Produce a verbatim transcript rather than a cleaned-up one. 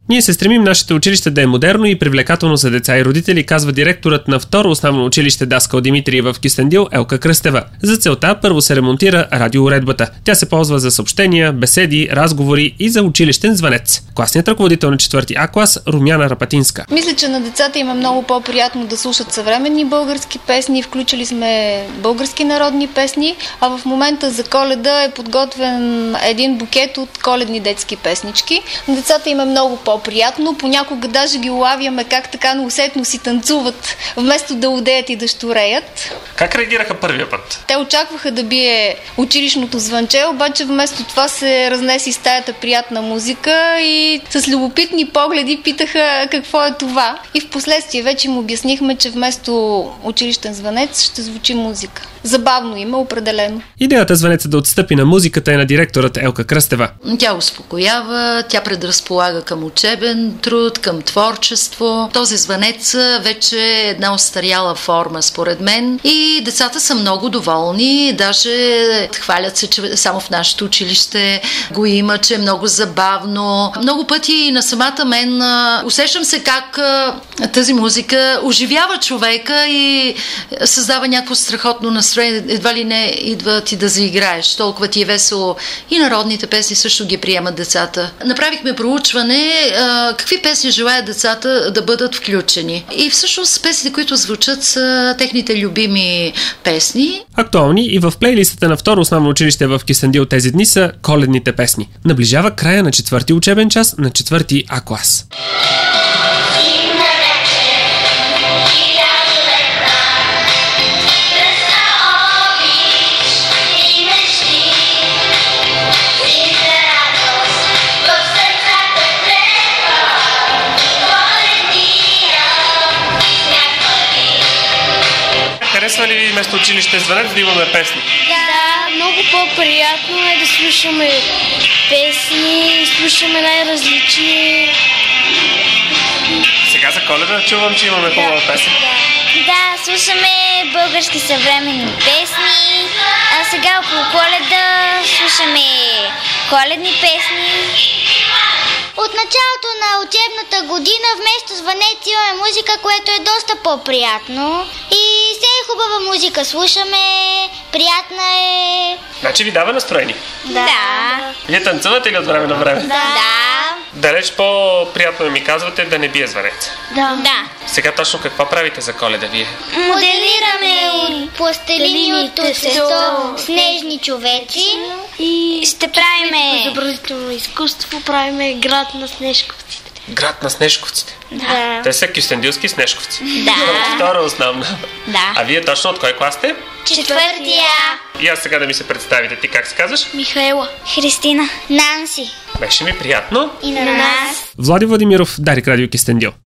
Ние се стремим нашето училище да е модерно и привлекателно за деца и родители, казва директорът на второ основно училище Даскал Димитриева в Кюстендил Елка Кръстева. За целта първо се ремонтира радиоуредбата. Тя се ползва за съобщения, беседи, разговори и за училищен звънец. Класният ръководител на четвърти А клас Румяна Рапатинска. Мисля, че на децата им е много по-приятно да слушат съвременни български песни. Включили сме български народни песни, а в момента за Коледа е подготвен един букет от коледни детски песнички. На децата им е много по-приятно. Понякога даже ги улавяме как така неусетно си танцуват, вместо да лудеят и да щуреят. Как реагираха първия път? Те очакваха да бие училищното звънче, обаче вместо това се разнеси стаята приятна музика и с любопитни погледи питаха какво е това. И в последствие вече им обяснихме, че вместо училищен звънец ще звучи музика. Забавно има, определено. Идеята звънеца да отстъпи на музиката е на директорът Елка Кръстева. Тя успокоява, тя предразполага към учебен труд, към творчество. Този звънец вече е една остаряла форма, според мен. И децата са много доволни, даже хвалят се, че само в нашето училище го има, че е много забавно. Много пъти на самата мен усещам се как тази музика оживява човека и създава някакво страхотно настроение. Едва ли не идва ти да заиграеш. Толкова ти е весело. И народните песни също ги приемат децата. Направихме проучване а, какви песни желаят децата да бъдат включени. И всъщност песните, които звучат, са техните любими песни. Актуални и в плейлистата на второ основно училище в Кюстендил тези дни са коледните песни. Наближава края на четвърти учебен час на четвърти А клас. Харесва ли ви вместо училище звънец да имаме песни? Да, много по-приятно е да слушаме песни, слушаме най-различни. Сега за Коледа чувам, че имаме хубава да, песен. Да. да, слушаме български съвременни песни, а сега около Коледа слушаме коледни песни. От началото на учебната година вместо звънец имаме музика, което е доста по-приятно. И все е хубава музика слушаме, приятна е. Значи ви дава настроение? Да. Вие танцувате ли от време на време? Да. Далеч по-приятно ми казвате да не бие звънец. Да. да. Сега точно какво правите за Коледа вие? Моделираме от пластелини от тесто, снежни човеци и ще правиме изобразително изкуство, правиме град на снежковците. Град на снежковците? Да. Те са кюстендилски снежковци. Да. Второ основно. Да. А вие точно от кой клас сте? Четвъртия. И аз сега да ми се представите. Ти как се казваш? Михаела. Христина. Нанси. Беше ми приятно. И на нас. Влади Владимиров, Дарик Радио Кюстендил.